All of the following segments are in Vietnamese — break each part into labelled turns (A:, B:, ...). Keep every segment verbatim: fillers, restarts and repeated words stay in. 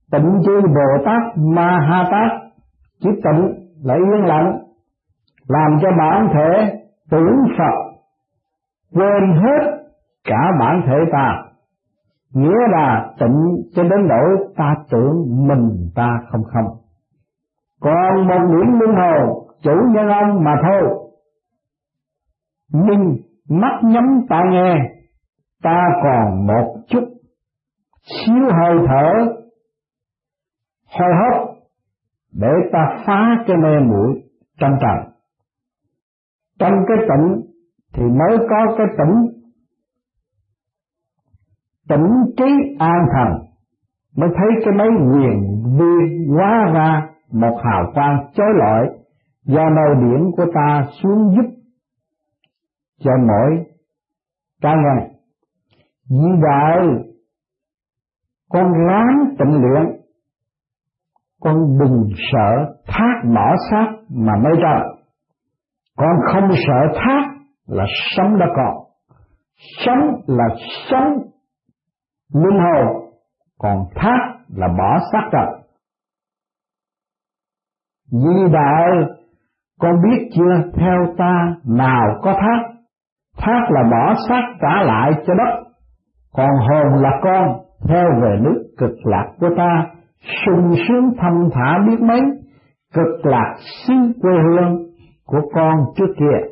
A: Tịnh chi Bồ Tát Ma Ha Tát, chữ tịnh là yên lặng, làm cho bản thể tưởng Phật, quên hết cả bản thể ta. Nghĩa là tịnh cho đến nỗi ta tưởng mình ta không không. Còn một điểm luân hồi chủ nhân ông mà thôi. Nhưng mắt nhắm tai nghe, ta còn một chút xíu hơi thở hơi hấp để ta phá cái mê muội trong trần. Trong cái tịnh thì mới có cái tĩnh, tĩnh trí an thần, mới thấy cái mấy quyền vi hóa ra một hào quang chói lọi do nơi điển của ta xuống giúp cho mỗi cá nhân. Vì vậy con ráng tịnh luyện, con đừng sợ thác bỏ xác mà mới ra. Con không sợ thác là sống đã còn. Sống là sống linh hồn, còn thác là bỏ xác rồi. Vì đại con biết chưa, theo ta nào có thác. Thác là bỏ xác trả lại cho đất, còn hồn là con theo về nước cực lạc của ta, sung sướng thâm thả biết mấy, cực lạc xứ quê hương của con trước kia.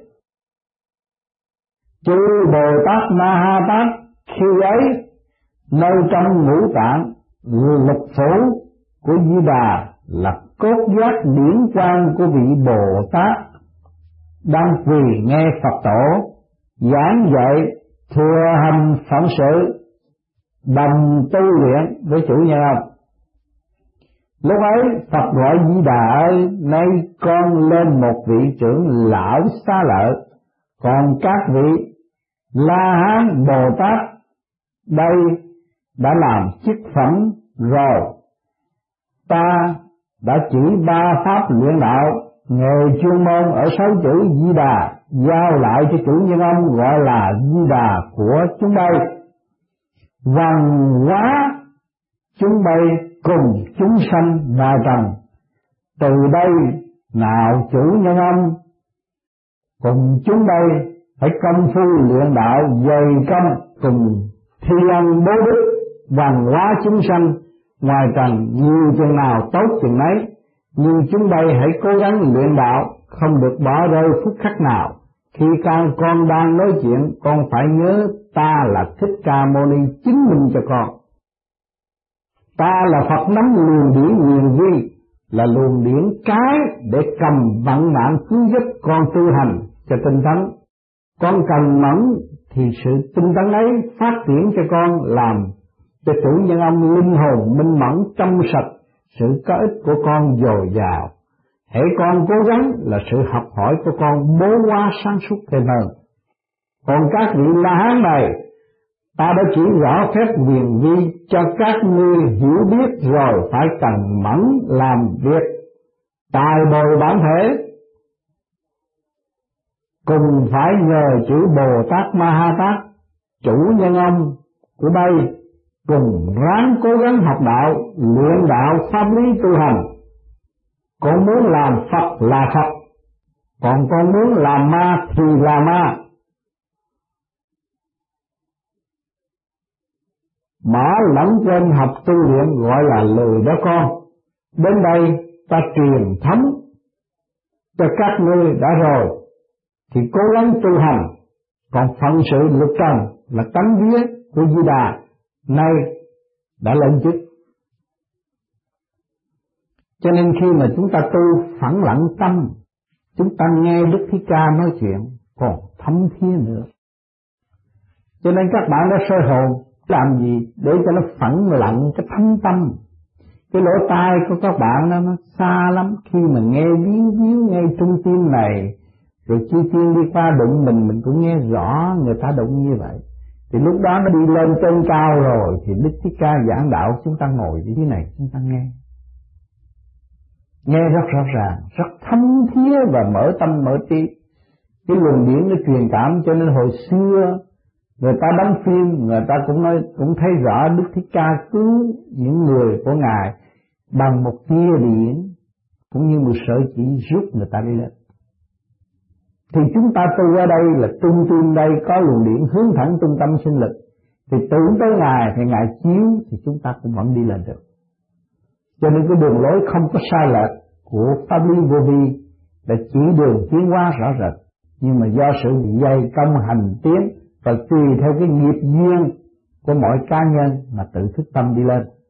A: Chư Bồ Tát Ma Ha Tát khi ấy nơi trong ngũ tạng lục phủ của Di Đà là cốt giác điển quang của vị Bồ Tát đang quỳ nghe Phật tổ giảng dạy thừa hành phận sự, đồng tu luyện với chủ nhân ông. Lúc ấy Phật gọi Di Đà ơi, nay con lên một vị trưởng lão xá lợi, còn các vị La Hán Bồ Tát đây đã làm chức phẩm rồi. Ta đã chỉ ba pháp luyện đạo, nghề chuyên môn ở sáu chữ Di Đà, giao lại cho chủ nhân ông gọi là Di Đà của chúng đây. Văn hóa chúng bay cùng chúng sanh và trần. Từ đây nào chủ nhân ông cùng chúng đây phải công phu luyện đạo dày công, cùng thi ân bố đức, văn hóa chúng sanh ngoài trần nhiều chừng nào tốt chừng ấy. Nhưng chúng đây hãy cố gắng luyện đạo, không được bỏ rơi phút khắc nào. Khi con con đang nói chuyện, con phải nhớ ta là Thích Ca Mâu Ni chứng minh cho con. Ta là Phật nắm luồng điển huyền vi, là luồng điển cái để cầm vận mạng cứu giúp con tu hành cho tinh tấn. Con cần mẫn thì sự tinh tấn ấy phát triển cho con, làm cho chủ nhân ông linh hồn minh mẫn trong sạch, sự có ích của con dồi dào. Hễ con cố gắng là sự học hỏi của con bố hóa sáng suốt thêm hơn. Còn các vị La Hán này, ta đã chỉ rõ phép huyền vi cho các ngươi hiểu biết rồi, phải cần mẫn làm việc tài bồi bản thể, cùng phải nhờ chữ Bồ Tát Ma Ha Tát chủ nhân ông của đây, cùng ráng cố gắng học đạo, luyện đạo pháp lý tu hành. Con muốn làm Phật là Phật, còn con muốn làm ma thì là ma. Bỏ lẫn quên học tu luyện gọi là lười đó con. Đến đây ta truyền thống cho các ngươi đã rồi, thì cố gắng tu hành. Còn phận sự lục trần là tánh vía của Di Đà nay đã lên chức. Cho nên khi mà chúng ta tu phẳng lặng tâm, chúng ta nghe Đức Thích Ca nói chuyện còn thấm thía nữa. Cho nên các bạn đã soi hồn làm gì để cho nó phẳng lặng cái thâm tâm. Cái lỗ tai của các bạn đó, nó xa lắm. Khi mà nghe víu víu nghe trung tim này, rồi chi tiên đi qua đụng mình, mình cũng nghe rõ người ta đụng như vậy. Thì lúc đó nó đi lên trên cao rồi, thì Đức Thích Ca giảng đạo, chúng ta ngồi như thế này, chúng ta nghe. Nghe rất rõ ràng, rất thấm thía và mở tâm mở trí. Cái luồng điển nó truyền cảm, cho nên hồi xưa người ta đóng phim, người ta cũng nói, cũng thấy rõ Đức Thích Ca cứu những người của Ngài bằng một tia điện cũng như một sợi chỉ giúp người ta đi lên. Thì chúng ta tu ở đây là trung tim đây có luồng điện hướng thẳng trung tâm sinh lực, thì tưởng tới Ngài thì Ngài chiếu thì chúng ta cũng vẫn đi lên được. Cho nên cái đường lối không có sai lệch của pháp lý vô vi là chỉ đường tiến hóa rõ rệt, nhưng mà do sự dày công hành tiến và tùy theo cái nghiệp duyên của mỗi cá nhân mà tự thức tâm đi lên.